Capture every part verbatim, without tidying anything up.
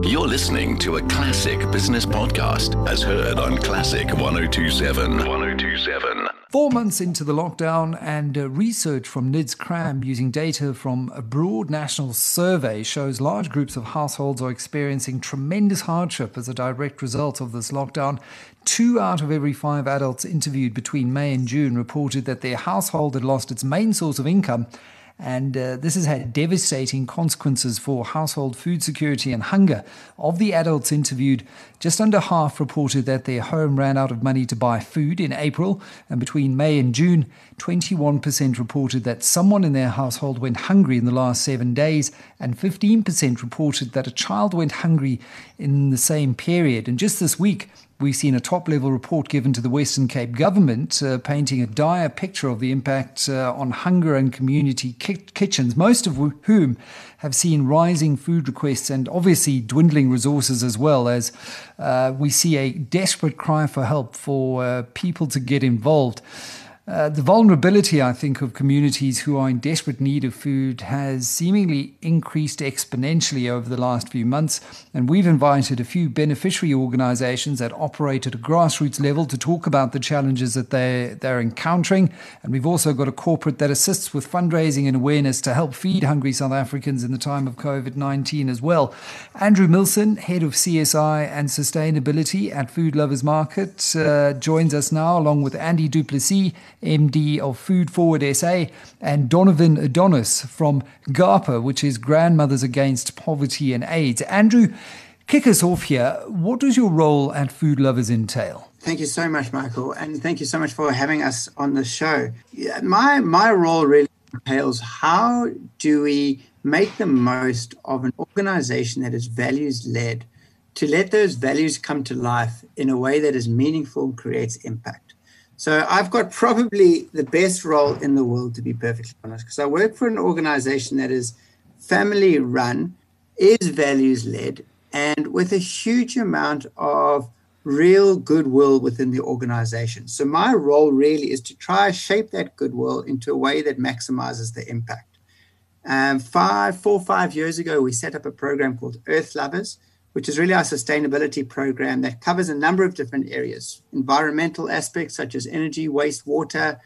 You're listening to a classic business podcast as heard on Classic one oh two seven. one oh two seven. Four months into the lockdown, and uh, research from N I D S CRAM using data from a broad national survey shows large groups of households are experiencing tremendous hardship as a direct result of this lockdown. Two out of every five adults interviewed between May and June reported that their household had lost its main source of income. And uh, this has had devastating consequences for household food security and hunger. Of the adults interviewed, just under half reported that their home ran out of money to buy food in April. And between May and June, twenty-one percent reported that someone in their household went hungry in the last seven days. And fifteen percent reported that a child went hungry in the same period. And just this week, we've seen a top-level report given to the Western Cape government uh, painting a dire picture of the impact uh, on hunger and community ki- kitchens, most of whom have seen rising food requests and obviously dwindling resources as well, as uh, we see a desperate cry for help for uh, people to get involved. Uh, the vulnerability, I think, of communities who are in desperate need of food has seemingly increased exponentially over the last few months. And we've invited a few beneficiary organizations that operate at a grassroots level to talk about the challenges that they, they're encountering. And we've also got a corporate that assists with fundraising and awareness to help feed hungry South Africans in the time of covid nineteen as well. Andrew Milson, Head of C S I and Sustainability at Food Lovers Market, uh, joins us now, along with Andy du Plessis, M D of Food Forward S A, and Donovan Adonis from GAPA, which is Grandmothers Against Poverty and AIDS. Andrew, kick us off here. What does your role at Food Lovers entail? Thank you so much, Michael, and thank you so much for having us on the show. Yeah, my my role really entails how do we make the most of an organization that is values-led to let those values come to life in a way that is meaningful and creates impact. So I've got probably the best role in the world, to be perfectly honest, because I work for an organization that is family run, is values led, and with a huge amount of real goodwill within the organization. So my role really is to try to shape that goodwill into a way that maximizes the impact. Um, five, four, five years ago, we set up a program called Earth Lovers, which is really our sustainability program that covers a number of different areas, environmental aspects such as energy, waste, water,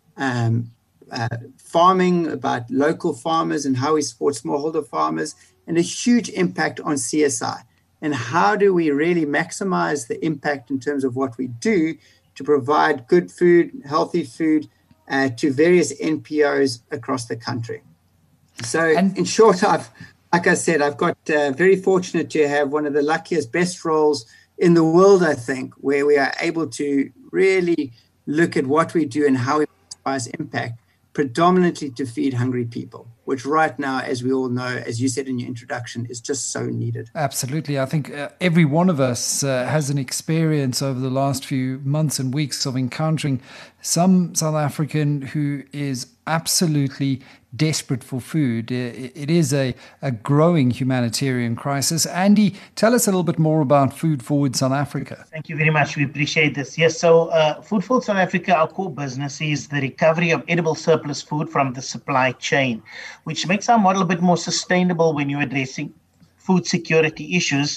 um, uh, farming, about local farmers and how we support smallholder farmers, and a huge impact on C S I. And how do we really maximize the impact in terms of what we do to provide good food, healthy food uh, to various N P Os across the country. So and- in short, I've Like I said, I've got uh, very fortunate to have one of the luckiest, best roles in the world, I think, where we are able to really look at what we do and how we maximize impact, predominantly to feed hungry people, which right now, as we all know, as you said in your introduction, is just so needed. Absolutely. I think uh, every one of us uh, has an experience over the last few months and weeks of encountering some South African who is absolutely desperate for food. It is a, a growing humanitarian crisis. Andy, tell us a little bit more about Food Forward South Africa. Thank you very much. We appreciate this. Yes, so uh, Food Forward South Africa, our core business is the recovery of edible surplus food from the supply chain, which makes our model a bit more sustainable when you're addressing food security issues,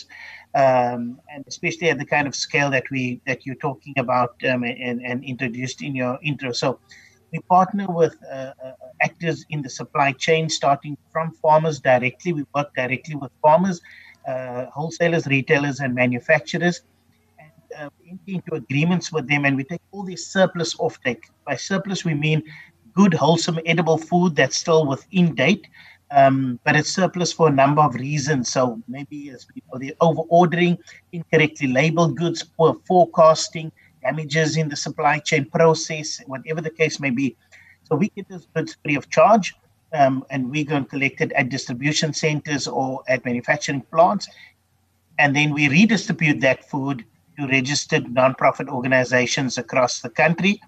um, and especially at the kind of scale that we that you're talking about um, and, and introduced in your intro. So we partner with uh, uh, actors in the supply chain, starting from farmers directly. We work directly with farmers, uh, wholesalers, retailers, and manufacturers, and uh, we enter into agreements with them, and we take all this surplus offtake. By surplus, we mean good, wholesome, edible food that's still within date, um, but it's surplus for a number of reasons. So maybe it's people the over-ordering, incorrectly labeled goods, poor forecasting, damages in the supply chain process, whatever the case may be. So we get those goods free of charge, um, and we go and collect it at distribution centers or at manufacturing plants. And then we redistribute that food to registered nonprofit organizations across the country.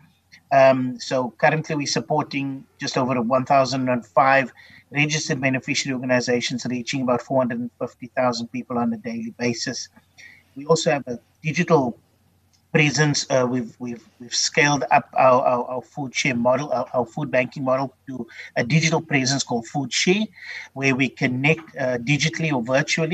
Um, so currently we're supporting just over one thousand five registered beneficiary organizations, reaching about four hundred fifty thousand people on a daily basis. We also have a digital presence. Uh, we've we've we've scaled up our, our, our food share model, our, our food banking model, to a digital presence called Food Share, where we connect uh, digitally or virtually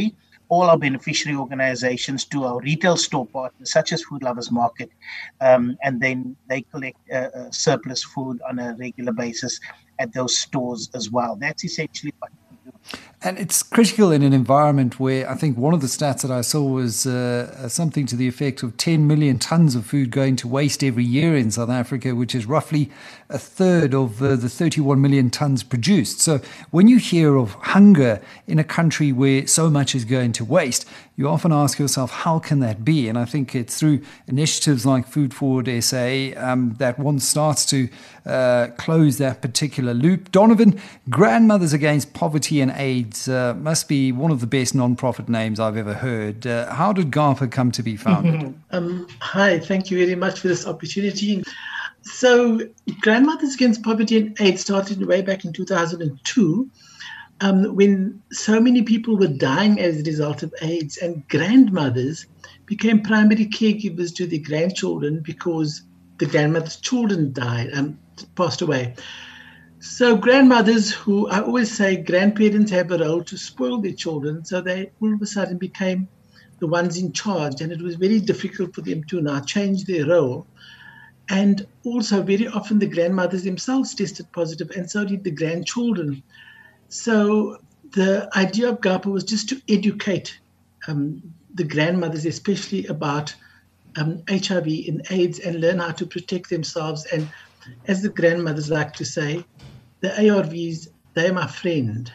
all our beneficiary organizations to our retail store partners, such as Food Lovers Market, um, and then they collect uh, uh, surplus food on a regular basis at those stores as well. That's essentially what we do. And it's critical in an environment where I think one of the stats that I saw was uh, something to the effect of ten million tons of food going to waste every year in South Africa, which is roughly a third of uh, the thirty-one million tons produced. So when you hear of hunger in a country where so much is going to waste, you often ask yourself, how can that be? And I think it's through initiatives like Food Forward S A um, that one starts to uh, close that particular loop. Donovan, Grandmothers Against Poverty and AIDS uh, must be one of the best non-profit names I've ever heard. Uh, how did GAPA come to be founded? um, hi, thank you very much for this opportunity. So Grandmothers Against Poverty and AIDS started way back in two thousand two. Um, when so many people were dying as a result of AIDS, and grandmothers became primary caregivers to their grandchildren because the grandmother's children died and um, passed away. So grandmothers, who I always say grandparents have a role to spoil their children, so they all of a sudden became the ones in charge, and it was very difficult for them to now change their role. And also very often the grandmothers themselves tested positive, and so did the grandchildren. So the idea of GAPA was just to educate um, the grandmothers, especially about um, H I V and AIDS, and learn how to protect themselves. And as the grandmothers like to say, the A R Vs, they're my friend.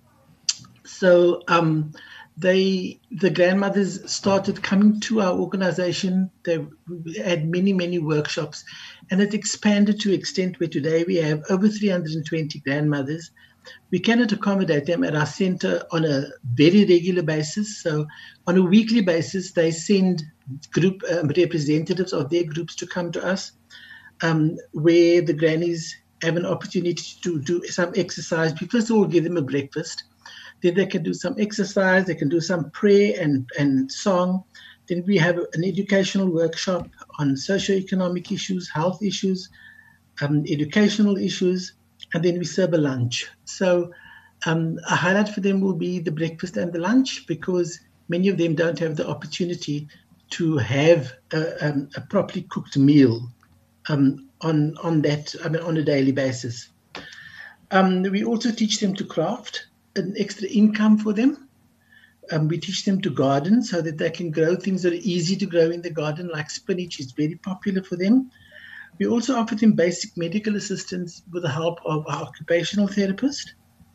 So um, they, the grandmothers started coming to our organization. They had many, many workshops, and it expanded to an extent where today we have over three hundred twenty grandmothers. We cannot accommodate them at our center on a very regular basis. So on a weekly basis, they send group um, representatives of their groups to come to us, um, where the grannies have an opportunity to do some exercise. We first of all give them a breakfast. Then they can do some exercise. They can do some prayer and, and song. Then we have an educational workshop on socioeconomic issues, health issues, um, educational issues. And then we serve a lunch. So um, a highlight for them will be the breakfast and the lunch, because many of them don't have the opportunity to have a, um, a properly cooked meal um, on on that I mean, on a daily basis. Um, we also teach them to craft, an extra income for them. Um, we teach them to garden so that they can grow things that are easy to grow in the garden, like spinach is very popular for them. We also offer them basic medical assistance with the help of our occupational therapist.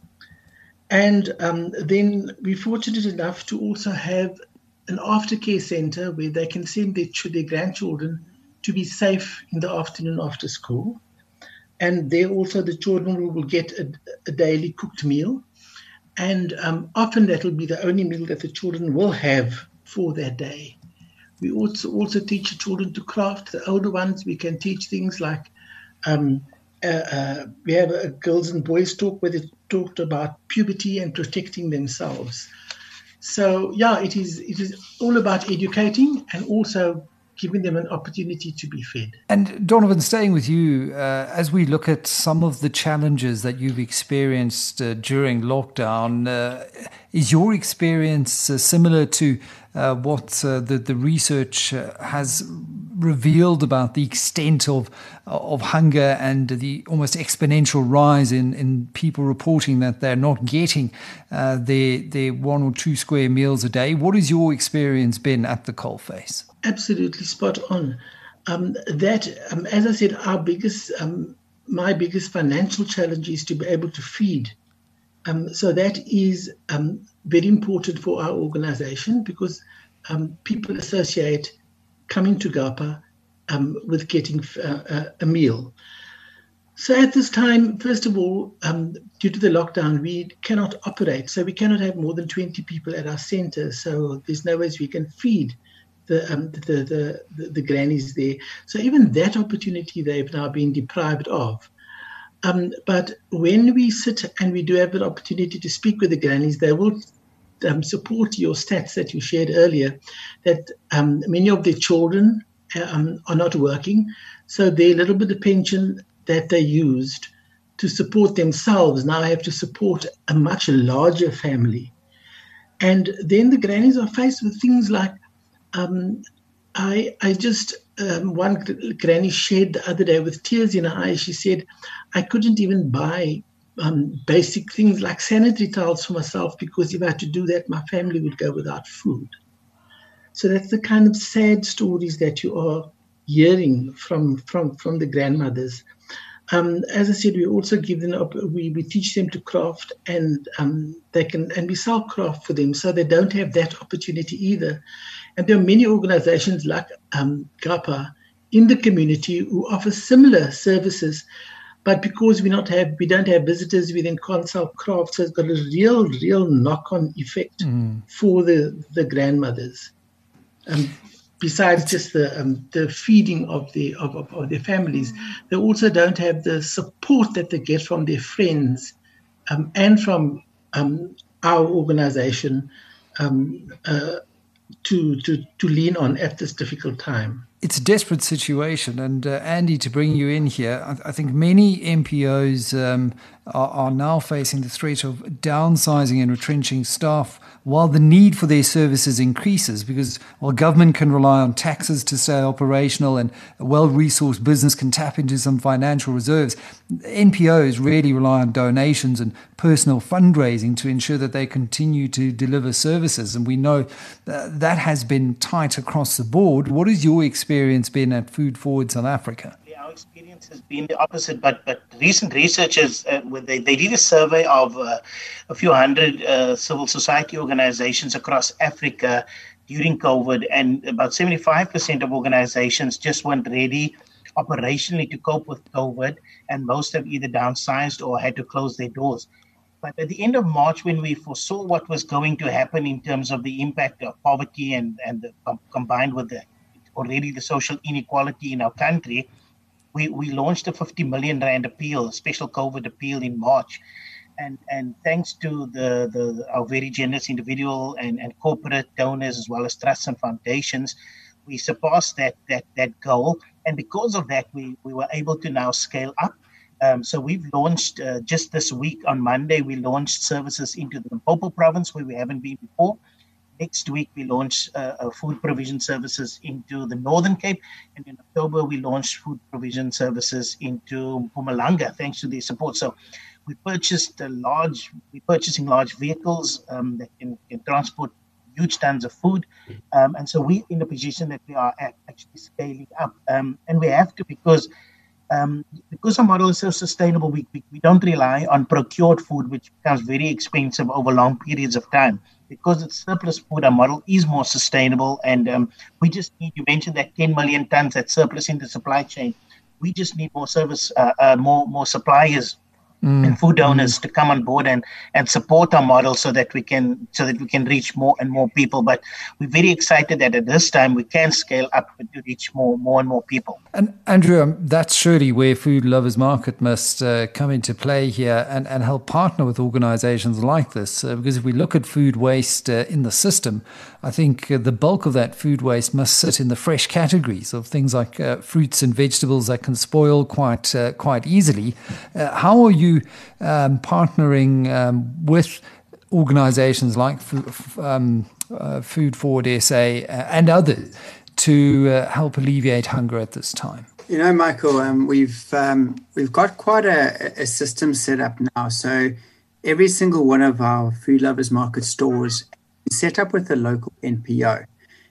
And um, then we're fortunate enough to also have an aftercare center where they can send their, their grandchildren to be safe in the afternoon after school. And there also the children will get a, a daily cooked meal. And um, often that will be the only meal that the children will have for that day. We also also teach the children to craft. The older ones, we can teach things like, um, uh, uh, we have a girls and boys talk where they talked about puberty and protecting themselves. So yeah, it is it is all about educating and also giving them an opportunity to be fed. And Donovan, staying with you, uh, as we look at some of the challenges that you've experienced uh, during lockdown, uh, is your experience uh, similar to uh, what uh, the, the research uh, has revealed about the extent of of hunger and the almost exponential rise in, in people reporting that they're not getting uh, their, their one or two square meals a day? What has your experience been at the coalface? Absolutely spot on. Um, that, um, as I said, our biggest, um, my biggest financial challenge is to be able to feed. Um, so that is um, very important for our organization, because um, people associate coming to GAPA um, with getting uh, a meal. So at this time, first of all, um, due to the lockdown, we cannot operate. So we cannot have more than twenty people at our center. So there's no ways we can feed the, um, the, the, the, the grannies there. So even that opportunity they've now been deprived of. Um, but when we sit and we do have an opportunity to speak with the grannies, they will um, support your stats that you shared earlier, that um, many of their children um, are not working. So their little bit of pension that they used to support themselves now have to support a much larger family. And then the grannies are faced with things like, um, I, I just, um, one granny shared the other day with tears in her eyes. She said, I couldn't even buy um, basic things like sanitary towels for myself because if I had to do that, my family would go without food. So that's the kind of sad stories that you are hearing from, from, from the grandmothers. Um, as I said, we also give them up. We, we teach them to craft, and um, they can and we sell craft for them, so they don't have that opportunity either. And there are many organizations like um, GAPA in the community who offer similar services, but because we not have we don't have visitors, we then can't sell craft. So it's got a real, real knock-on effect mm. for the the grandmothers. Um, Besides just the um, the feeding of the of, of, of their families, they also don't have the support that they get from their friends um, and from um, our organization um, uh, to to to lean on at this difficult time. It's a desperate situation, and uh, Andy, to bring you in here, I, I think many M P Os um, are, are now facing the threat of downsizing and retrenching staff while the need for their services increases, because while government can rely on taxes to stay operational and a well-resourced business can tap into some financial reserves, N P Os really rely on donations and personal fundraising to ensure that they continue to deliver services. And we know that, that has been tight across the board. What has your experience been at Food Forward South Africa? Yeah, our experience has been the opposite, but but recent researchers, uh, they, they did a survey of uh, a few hundred uh, civil society organizations across Africa during COVID, and about seventy-five percent of organizations just weren't ready operationally to cope with COVID, and most have either downsized or had to close their doors. But at the end of March, when we foresaw what was going to happen in terms of the impact of poverty and, and the, com- combined with the already the social inequality in our country, we, we launched a fifty million rand appeal, a special COVID appeal in March. And and thanks to the, the our very generous individual and, and corporate donors, as well as trusts and foundations, we surpassed that that that goal. And because of that, we, we were able to now scale up. Um, so we've launched uh, just this week on Monday, we launched services into the Limpopo province where we haven't been before. Next week, we launch uh, uh, food provision services into the Northern Cape. And in October, we launched food provision services into Mpumalanga, thanks to their support. So we purchased a large, we're purchasing large vehicles um, that can, can transport huge tons of food. Um, and so we're in a position that we are actually scaling up. Um, and we have to because um, because our model is so sustainable, we, we, we don't rely on procured food, which becomes very expensive over long periods of time. Because it's surplus food, our model is more sustainable. And um, we just need, you mentioned that ten million tons, that surplus in the supply chain. We just need more service, uh, uh, more more suppliers mm. and food owners mm. to come on board and, and support our model so that we can so that we can reach more and more people. But we're very excited that at this time we can scale up to reach more, more and more people. And Andrew, um, that's surely where Food Lovers Market must uh, come into play here and, and help partner with organizations like this. Uh, because if we look at food waste uh, in the system, I think uh, the bulk of that food waste must sit in the fresh categories of things like uh, fruits and vegetables that can spoil quite uh, quite easily. Uh, how are you um, partnering um, with organizations like um, uh, Food Forward S A and others to uh, help alleviate hunger at this time? You know, Michael, um, we've um, we've got quite a, a system set up now. So every single one of our Food Lovers Market stores is set up with a local N P O,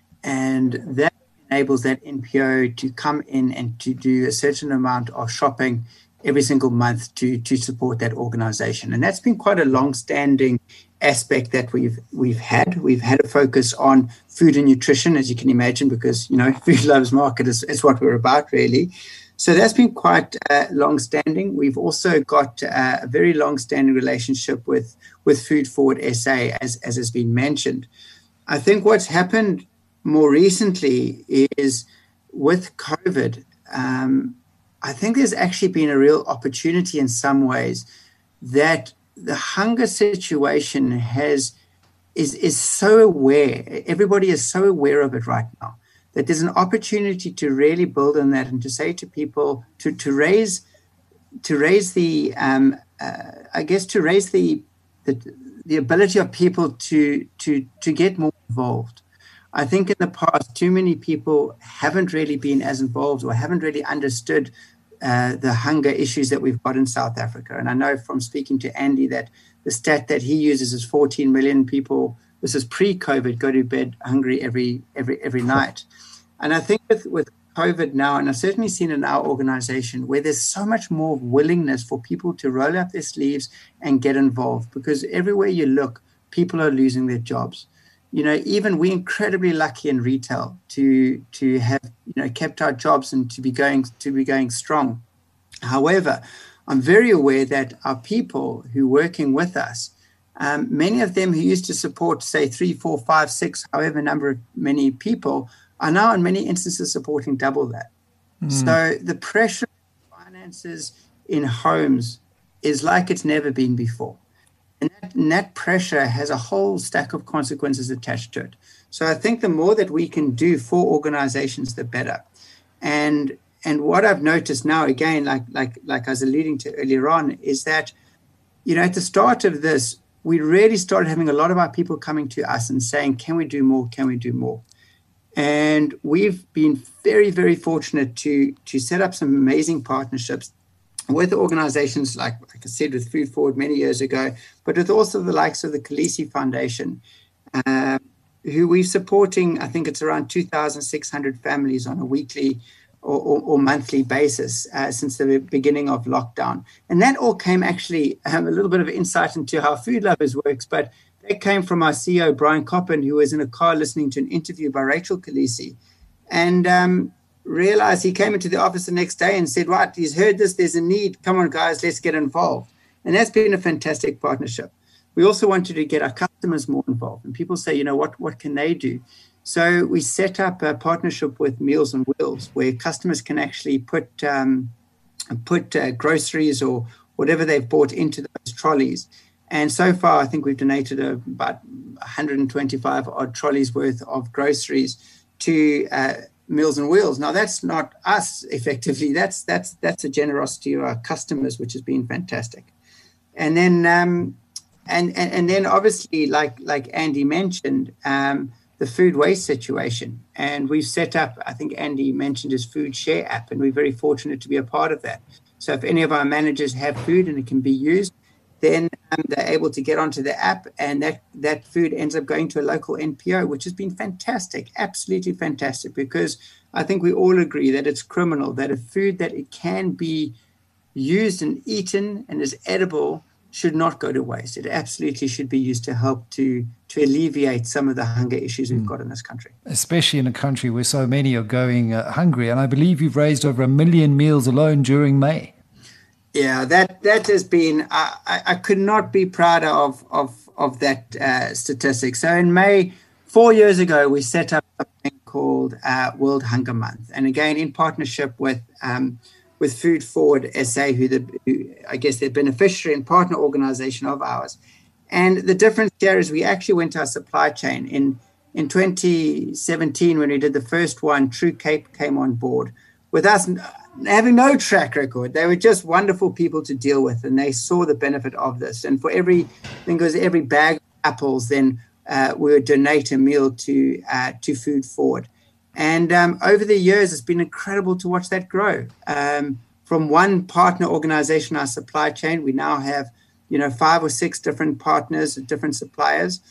and that enables that N P O to come in and to do a certain amount of shopping every single month to to support that organization. And that's been quite a long-standing aspect that we've we've had. We've had a focus on food and nutrition, as you can imagine, because, you know, Food Lovers Market is, is what we're about, really. So that's been quite uh, long-standing. We've also got uh, a very long-standing relationship with, with Food Forward S A, as, as has been mentioned. I think what's happened more recently is with COVID, um, I think there's actually been a real opportunity in some ways that the hunger situation has is is so aware. Everybody is so aware of it right now that there's an opportunity to really build on that and to say to people to to raise to raise the um, uh, I guess to raise the the the ability of people to to to get more involved. I think in the past, too many people haven't really been as involved or haven't really understood uh, the hunger issues that we've got in South Africa. And I know from speaking to Andy that the stat that he uses is fourteen million people. This is pre-COVID, go to bed hungry every every every night. And I think with, with COVID now, and I've certainly seen in our organization where there's so much more willingness for people to roll up their sleeves and get involved, because everywhere you look, people are losing their jobs. You know, even we're incredibly lucky in retail to to have, you know, kept our jobs and to be going to be going strong. However, I'm very aware that our people who are working with us, um, many of them who used to support, say, three, four, five, six, however number of many people, are now in many instances supporting double that. Mm. So the pressure of finances in homes is like it's never been before. And that, and that pressure has a whole stack of consequences attached to it. So I think the more that we can do for organizations, the better. And and what I've noticed now, again, like like like I was alluding to earlier on, is that, you know, at the start of this, we really started having a lot of our people coming to us and saying, can we do more? Can we do more? And we've been very, very fortunate to to set up some amazing partnerships with organizations like, like I said, with Food Forward many years ago, but with also the likes of the Khaleesi Foundation, uh, who we're supporting. I think it's around two thousand six hundred families on a weekly or, or, or monthly basis uh, since the beginning of lockdown. And that all came actually um, a little bit of insight into how Food Lovers works, but it came from our C E O, Brian Coppin, who was in a car listening to an interview by Rachel Khaleesi, and um, realized he came into the office the next day and said, right, he's heard this, there's a need. Come on, guys, let's get involved. And that's been a fantastic partnership. We also wanted to get our customers more involved. And people say, you know, what, what can they do? So we set up a partnership with Meals on Wheels, where customers can actually put, um, put uh, groceries or whatever they've bought into those trolleys. And so far, I think we've donated uh, about one hundred twenty-five odd trolleys worth of groceries to uh, Meals on Wheels. Now, that's not us effectively. That's that's that's a generosity of our customers, which has been fantastic. And then, um, and, and and then obviously, like like Andy mentioned, um, the food waste situation. And we've set up, I think Andy mentioned his Food Share app, and we're very fortunate to be a part of that. So if any of our managers have food and it can be used, then um, they're able to get onto the app, and that, that food ends up going to a local N P O, which has been fantastic, absolutely fantastic, because I think we all agree that it's criminal that a food that it can be used and eaten and is edible should not go to waste. It absolutely should be used to help to, to alleviate some of the hunger issues we've mm. got in this country. Especially in a country where so many are going uh, hungry. And I believe you've raised over a million meals alone during May. Yeah, that that has been, I, I, I could not be prouder of of, of that uh, statistic. So in May, four years ago, we set up something called uh, World Hunger Month. And again, in partnership with um, with Food Forward S A, who, the, who I guess they're beneficiary and partner organization of ours. And the difference here is we actually went to our supply chain. In, in twenty seventeen, when we did the first one, True Cape came on board. With us having no track record, they were just wonderful people to deal with, and they saw the benefit of this. And for every, I think it was every bag of apples, then uh, we would donate a meal to uh, to Food Forward. And um, over the years, it's been incredible to watch that grow. Um, from one partner organization, our supply chain, we now have, you know, five or six different partners, different suppliers.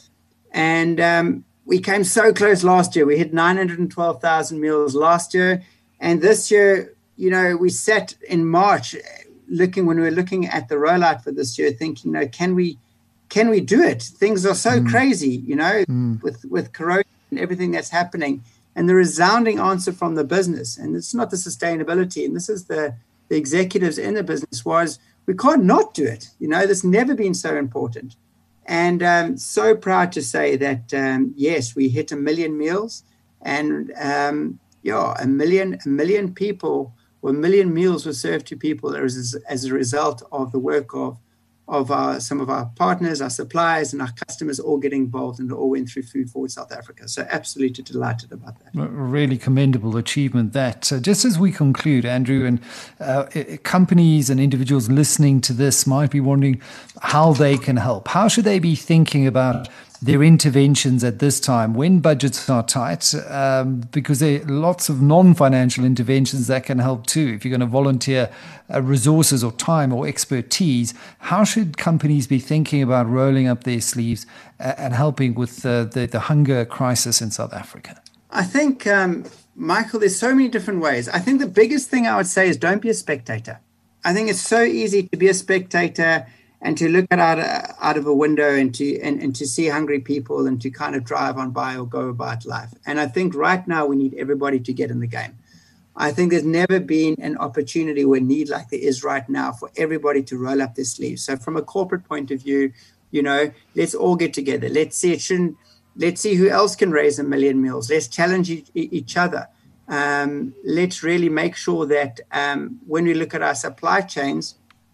And um, we came so close last year. We hit nine hundred twelve thousand meals last year. And this year, you know, we sat in March looking, when we were looking at the rollout for this year, thinking, you know, can we, can we do it? Things are so mm. crazy, you know, mm. with, with Corona and everything that's happening. And the resounding answer from the business, and it's not the sustainability, and this is the, the executives in the business, was we can't not do it. You know, this never been so important. And um, so proud to say that, um, yes, we hit a million meals, and um, yeah, a million, a million people, or a million meals were served to people as, as a result of the work of, of our, some of our partners, our suppliers, and our customers all get involved, and it all went through Food Forward South Africa. So absolutely delighted about that. A really commendable achievement that. Uh, just as we conclude, Andrew, and uh, companies and individuals listening to this might be wondering how they can help. How should they be thinking about their interventions at this time when budgets are tight, um, because there are lots of non-financial interventions that can help too. If you're going to volunteer uh, resources or time or expertise, how should companies be thinking about rolling up their sleeves uh, and helping with uh, the, the hunger crisis in South Africa? I think, um, Michael, there's so many different ways. I think the biggest thing I would say is don't be a spectator. I think it's so easy to be a spectator and to look at out, out of a window and to and, and to see hungry people and to kind of drive on by or go about life. And I think right now we need everybody to get in the game. I think there's never been an opportunity or need like there is right now for everybody to roll up their sleeves. So from a corporate point of view, you know, let's all get together. Let's see it shouldn't, let's see who else can raise a million meals. Let's challenge each, each other. Um, let's really make sure that um, when we look at our supply chains,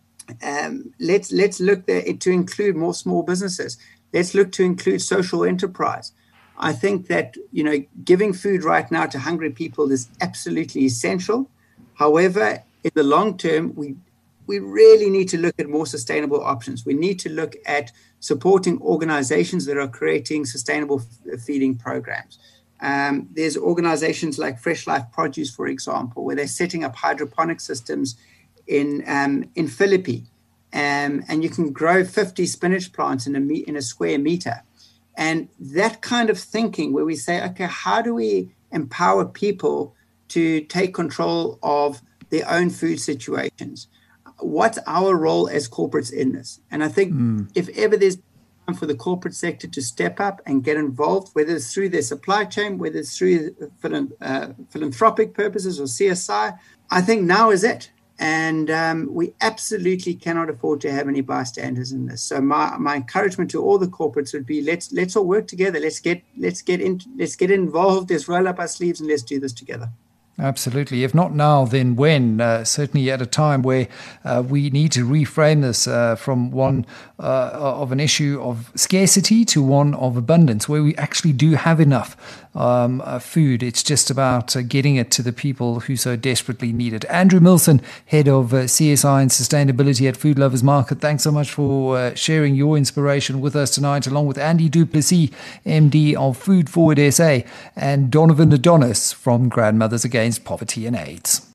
Um, let's let's look there to include more small businesses. Let's look to include social enterprise. I think that, you know, giving food right now to hungry people is absolutely essential. However, in the long term, we we really need to look at more sustainable options. We need to look at supporting organizations that are creating sustainable f- feeding programs. Um, there's organizations like Fresh Life Produce, for example, where they're setting up hydroponic systems in um, in Philippi, um, and you can grow fifty spinach plants in a me- in a square meter. And that kind of thinking where we say, okay, how do we empower people to take control of their own food situations? What's our role as corporates in this? And I think mm. if ever there's time for the corporate sector to step up and get involved, whether it's through their supply chain, whether it's through uh, philanthropic purposes or C S I, I think now is it. And um, we absolutely cannot afford to have any bystanders in this. So my, my encouragement to all the corporates would be let's let's all work together. Let's get let's get in let's get involved. Let's roll up our sleeves and let's do this together. Absolutely. If not now, then when? Uh, certainly at a time where uh, we need to reframe this uh, from one uh, of an issue of scarcity to one of abundance, where we actually do have enough um, uh, food. It's just about uh, getting it to the people who so desperately need it. Andrew Milson, Head of uh, C S I and Sustainability at Food Lovers Market, thanks so much for uh, sharing your inspiration with us tonight, along with Andy du Plessis, M D of Food Forward S A, and Donovan Adonis from Grandmothers Against Poverty and AIDS.